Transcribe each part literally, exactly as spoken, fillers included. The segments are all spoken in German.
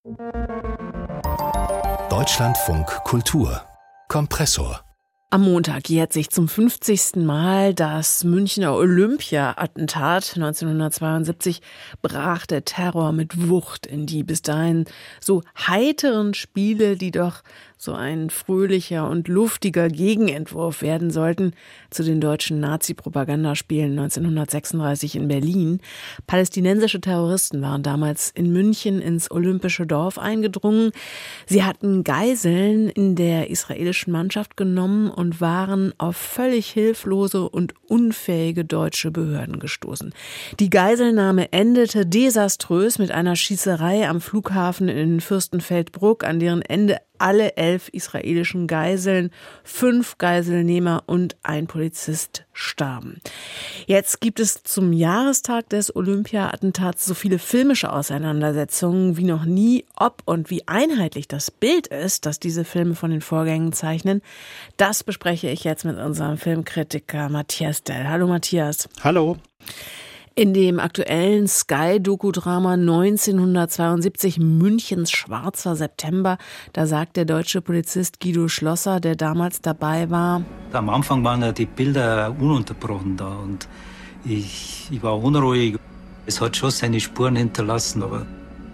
Deutschlandfunk Kultur Kompressor. Am Montag jährt sich zum fünfzigsten Mal das Münchner Olympia-Attentat. neunzehnhundertzweiundsiebzig brach der Terror mit Wucht in die bis dahin so heiteren Spiele, die doch so ein fröhlicher und luftiger Gegenentwurf werden sollten zu den deutschen Nazi-Propagandaspielen neunzehnhundertsechsunddreißig in Berlin. Palästinensische Terroristen waren damals in München ins Olympische Dorf eingedrungen. Sie hatten Geiseln in der israelischen Mannschaft genommen und waren auf völlig hilflose und unfähige deutsche Behörden gestoßen. Die Geiselnahme endete desaströs mit einer Schießerei am Flughafen in Fürstenfeldbruck, an deren Ende alle elf israelischen Geiseln, fünf Geiselnehmer und ein Polizist starben. Jetzt gibt es zum Jahrestag des Olympia-Attentats so viele filmische Auseinandersetzungen wie noch nie. Ob und wie einheitlich das Bild ist, das diese Filme von den Vorgängen zeichnen, das bespreche ich jetzt mit unserem Filmkritiker Matthias Dell. Hallo Matthias. Hallo. In dem aktuellen Sky-Doku-Drama neunzehnhundertzweiundsiebzig Münchens schwarzer September, da sagt der deutsche Polizist Guido Schlosser, der damals dabei war: Am Anfang waren ja die Bilder ununterbrochen da und ich, ich war unruhig. Es hat schon seine Spuren hinterlassen, aber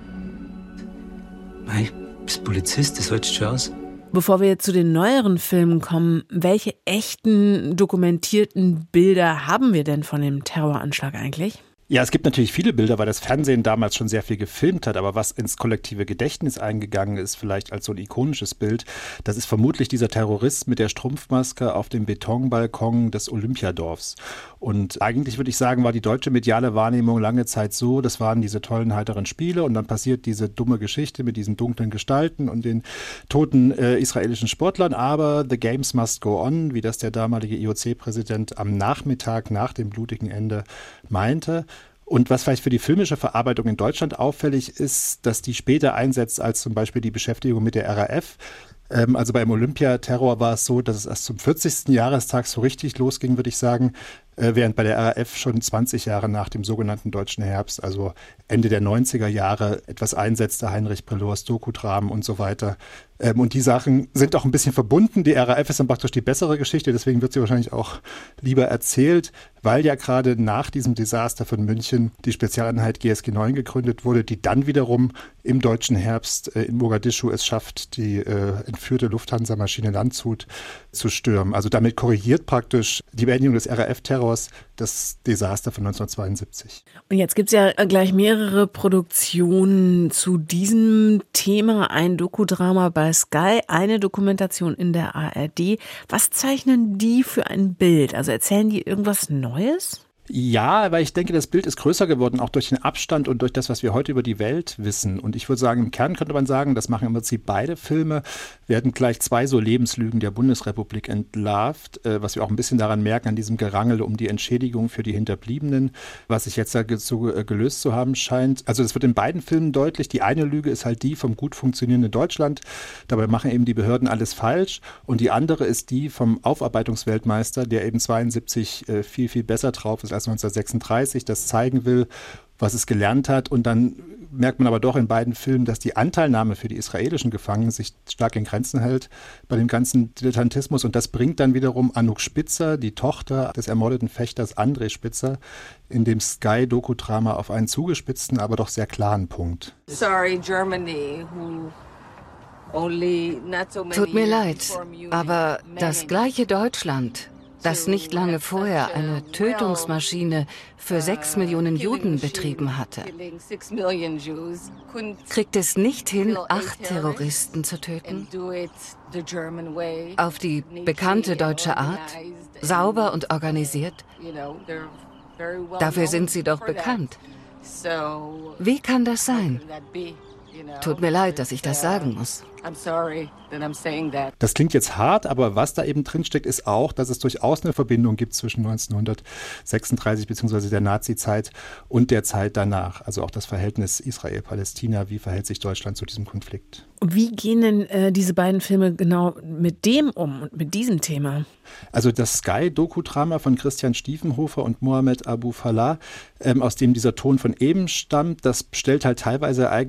nein, als Polizist, das hält schon aus. Bevor wir zu den neueren Filmen kommen, welche echten dokumentierten Bilder haben wir denn von dem Terroranschlag eigentlich? Ja, es gibt natürlich viele Bilder, weil das Fernsehen damals schon sehr viel gefilmt hat. Aber was ins kollektive Gedächtnis eingegangen ist, vielleicht als so ein ikonisches Bild, das ist vermutlich dieser Terrorist mit der Strumpfmaske auf dem Betonbalkon des Olympiadorfs. Und eigentlich würde ich sagen, war die deutsche mediale Wahrnehmung lange Zeit so, das waren diese tollen, heiteren Spiele und dann passiert diese dumme Geschichte mit diesen dunklen Gestalten und den toten äh, israelischen Sportlern. Aber the games must go on, wie das der damalige I O C-Präsident am Nachmittag nach dem blutigen Ende meinte. Und was vielleicht für die filmische Verarbeitung in Deutschland auffällig ist, dass die später einsetzt als zum Beispiel die Beschäftigung mit der R A F. Ähm, also beim Olympiaterror war es so, dass es erst zum vierzigsten Jahrestag so richtig losging, würde ich sagen, äh, während bei der R A F schon zwanzig Jahre nach dem sogenannten Deutschen Herbst, also Ende der neunziger Jahre, etwas einsetzte, Heinrich Prelors Dokudramen und so weiter. Ähm, und die Sachen sind auch ein bisschen verbunden. Die R A F ist dann praktisch die bessere Geschichte, deswegen wird sie wahrscheinlich auch lieber erzählt, weil ja gerade nach diesem Desaster von München die Spezialeinheit G S G neun gegründet wurde, die dann wiederum im Deutschen Herbst äh, in Mogadischu es schafft, die äh, entführte Lufthansa-Maschine Landshut zu stürmen. Also damit korrigiert praktisch die Beendigung des R A F-Terrors das Desaster von neunzehnhundertzweiundsiebzig. Und jetzt gibt es ja gleich mehrere Produktionen zu diesem Thema. Ein Dokudrama bei Sky, eine Dokumentation in der A R D. Was zeichnen die für ein Bild? Also erzählen die irgendwas Neues? Ja, aber ich denke, das Bild ist größer geworden, auch durch den Abstand und durch das, was wir heute über die Welt wissen. Und ich würde sagen, im Kern könnte man sagen, das machen im Prinzip beide Filme, werden gleich zwei so Lebenslügen der Bundesrepublik entlarvt, äh, was wir auch ein bisschen daran merken, an diesem Gerangel um die Entschädigung für die Hinterbliebenen, was sich jetzt da so, äh, gelöst zu haben scheint. Also das wird in beiden Filmen deutlich. Die eine Lüge ist halt die vom gut funktionierenden Deutschland. Dabei machen eben die Behörden alles falsch. Und die andere ist die vom Aufarbeitungsweltmeister, der eben zweiundsiebzig äh, viel, viel besser drauf ist als neunzehnhundertsechsunddreißig, das zeigen will, was es gelernt hat. Und dann merkt man aber doch in beiden Filmen, dass die Anteilnahme für die israelischen Gefangenen sich stark in Grenzen hält bei dem ganzen Dilettantismus. Und das bringt dann wiederum Anouk Spitzer, die Tochter des ermordeten Fechters André Spitzer, in dem Sky-Doku-Drama auf einen zugespitzten, aber doch sehr klaren Punkt. Sorry, Germany, who only not so many Tut mir leid, before you aber das gleiche Deutschland, das nicht lange vorher eine Tötungsmaschine für sechs Millionen Juden betrieben hatte, kriegt es nicht hin, acht Terroristen zu töten? Auf die bekannte deutsche Art, sauber und organisiert? Dafür sind sie doch bekannt. Wie kann das sein? Tut mir leid, dass ich das sagen muss. Das klingt jetzt hart, aber was da eben drinsteckt, ist auch, dass es durchaus eine Verbindung gibt zwischen neunzehnhundertsechsunddreißig bzw. der Nazi-Zeit und der Zeit danach. Also auch das Verhältnis Israel-Palästina, wie verhält sich Deutschland zu diesem Konflikt? Und wie gehen denn äh, diese beiden Filme genau mit dem um und mit diesem Thema? Also das Sky-Doku-Drama von Christian Stiefenhofer und Mohamed Abu Falah, ähm, aus dem dieser Ton von eben stammt, das stellt halt teilweise Ereignisse nahe,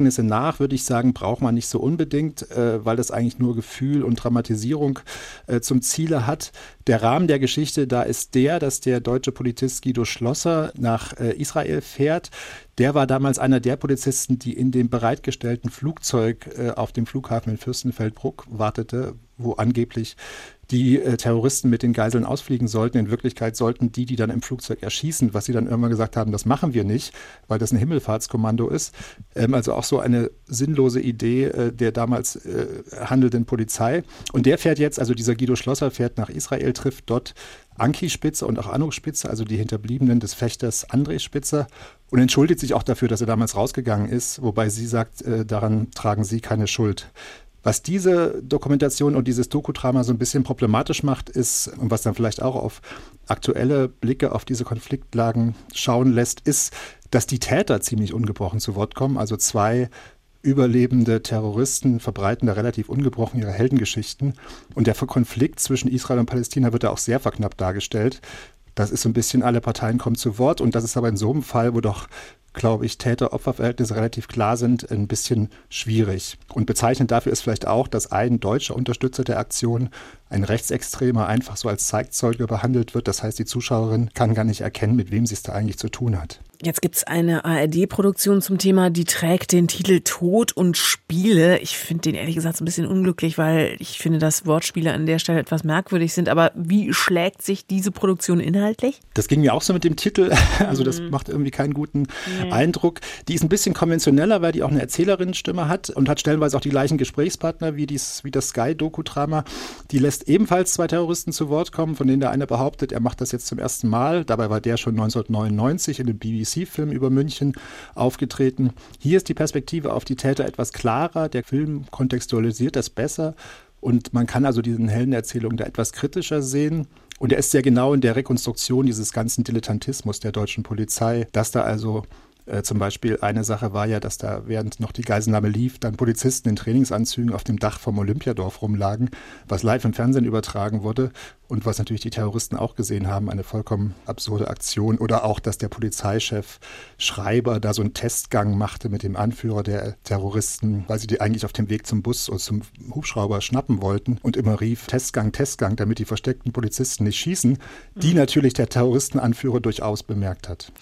danach, würde ich sagen, braucht man nicht so unbedingt, äh, weil das eigentlich nur Gefühl und Dramatisierung äh, zum Ziele hat. Der Rahmen der Geschichte da ist der, dass der deutsche Polizist Guido Schlosser nach äh, Israel fährt. Der war damals einer der Polizisten, die in dem bereitgestellten Flugzeug äh, auf dem Flughafen in Fürstenfeldbruck wartete, wo angeblich die äh, Terroristen mit den Geiseln ausfliegen sollten. In Wirklichkeit sollten die, die dann im Flugzeug erschießen, was sie dann irgendwann gesagt haben, das machen wir nicht, weil das ein Himmelfahrtskommando ist. Ähm, also auch so eine sinnlose Idee äh, der damals äh, handelnden Polizei. Und der fährt jetzt, also dieser Guido Schlosser fährt nach Israel, trifft dort Anki Spitzer und auch Anuk Spitzer, also die Hinterbliebenen des Fechters André Spitzer, und entschuldigt sich auch dafür, dass er damals rausgegangen ist, wobei sie sagt, äh, daran tragen sie keine Schuld. Was diese Dokumentation und dieses Dokudrama so ein bisschen problematisch macht, ist, und was dann vielleicht auch auf aktuelle Blicke auf diese Konfliktlagen schauen lässt, ist, dass die Täter ziemlich ungebrochen zu Wort kommen. Also zwei überlebende Terroristen verbreiten da relativ ungebrochen ihre Heldengeschichten. Und der Konflikt zwischen Israel und Palästina wird da auch sehr verknappt dargestellt. Das ist so ein bisschen, alle Parteien kommen zu Wort. Und das ist aber in so einem Fall, wo doch, glaube ich, Täter-Opfer-Verhältnisse relativ klar sind, ein bisschen schwierig. Und bezeichnend dafür ist vielleicht auch, dass ein deutscher Unterstützer der Aktion, ein Rechtsextremer, einfach so als Zeitzeuge behandelt wird. Das heißt, die Zuschauerin kann gar nicht erkennen, mit wem sie es da eigentlich zu tun hat. Jetzt gibt's eine A R D-Produktion zum Thema, die trägt den Titel Tod und Spiele. Ich finde den ehrlich gesagt so ein bisschen unglücklich, weil ich finde, dass Wortspiele an der Stelle etwas merkwürdig sind. Aber wie schlägt sich diese Produktion inhaltlich? Das ging mir auch so mit dem Titel. Also das mhm. macht irgendwie keinen guten nee. Eindruck. Die ist ein bisschen konventioneller, weil die auch eine Erzählerinnenstimme hat und hat stellenweise auch die gleichen Gesprächspartner wie, dies, wie das Sky-Doku-Drama. Die lässt ebenfalls zwei Terroristen zu Wort kommen, von denen der eine behauptet, er macht das jetzt zum ersten Mal. Dabei war der schon neunzehnhundertneunundneunzig in dem B B C-Film über München aufgetreten. Hier ist die Perspektive auf die Täter etwas klarer. Der Film kontextualisiert das besser und man kann also diesen Heldenerzählungen da etwas kritischer sehen. Und er ist sehr genau in der Rekonstruktion dieses ganzen Dilettantismus der deutschen Polizei, dass da also Äh, zum Beispiel eine Sache war ja, dass da, während noch die Geiselnahme lief, dann Polizisten in Trainingsanzügen auf dem Dach vom Olympiadorf rumlagen, was live im Fernsehen übertragen wurde und was natürlich die Terroristen auch gesehen haben, eine vollkommen absurde Aktion. Oder auch, dass der Polizeichef Schreiber da so einen Testgang machte mit dem Anführer der Terroristen, weil sie die eigentlich auf dem Weg zum Bus oder zum Hubschrauber schnappen wollten und immer rief, Testgang, Testgang, damit die versteckten Polizisten nicht schießen, die natürlich der Terroristenanführer durchaus bemerkt hat.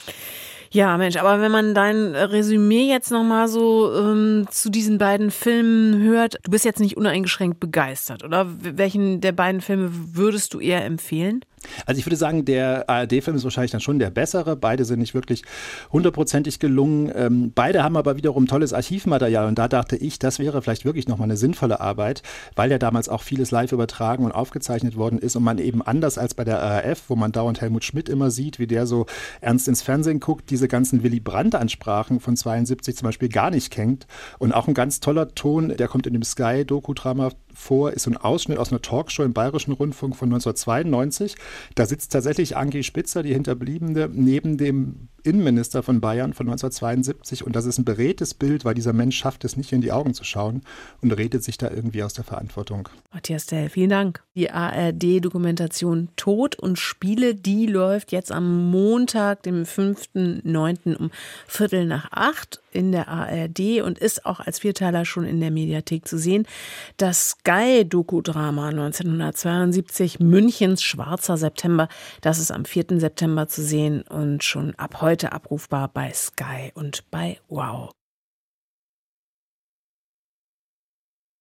Ja, Mensch, aber wenn man dein Resümee jetzt nochmal so ähm, zu diesen beiden Filmen hört, du bist jetzt nicht uneingeschränkt begeistert, oder? Welchen der beiden Filme würdest du eher empfehlen? Also ich würde sagen, der A R D-Film ist wahrscheinlich dann schon der bessere. Beide sind nicht wirklich hundertprozentig gelungen. Ähm, beide haben aber wiederum tolles Archivmaterial. Und da dachte ich, das wäre vielleicht wirklich nochmal eine sinnvolle Arbeit, weil ja damals auch vieles live übertragen und aufgezeichnet worden ist und man eben anders als bei der A R F, wo man dauernd Helmut Schmidt immer sieht, wie der so ernst ins Fernsehen guckt, diese ganzen Willy Brandt-Ansprachen von zweiundsiebzig zum Beispiel gar nicht kennt. Und auch ein ganz toller Ton, der kommt in dem Sky-Doku-Drama vor, ist so ein Ausschnitt aus einer Talkshow im Bayerischen Rundfunk von neunzehnhundertzweiundneunzig. Da sitzt tatsächlich Anki Spitzer, die Hinterbliebene, neben dem Innenminister von Bayern von neunzehnhundertzweiundsiebzig. Und das ist ein beredtes Bild, weil dieser Mensch schafft es nicht, in die Augen zu schauen und redet sich da irgendwie aus der Verantwortung. Matthias Dell, vielen Dank. Die A R D-Dokumentation Tod und Spiele, die läuft jetzt am Montag, dem fünften neunten um Viertel nach acht in der A R D und ist auch als Vierteiler schon in der Mediathek zu sehen. Das Sky-Doku-Drama neunzehnhundertzweiundsiebzig, Münchens schwarzer September, das ist am vierten September zu sehen und schon ab heute abrufbar bei Sky und bei Wow.